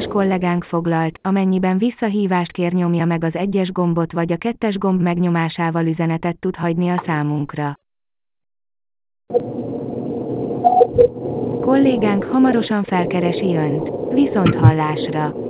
kedves kollégánk foglalt, amennyiben visszahívást kér, nyomja meg az 1-es gombot vagy a 2-es gomb megnyomásával üzenetet tud hagyni a számunkra. Kollégánk hamarosan felkeresi Önt. Viszonthallásra!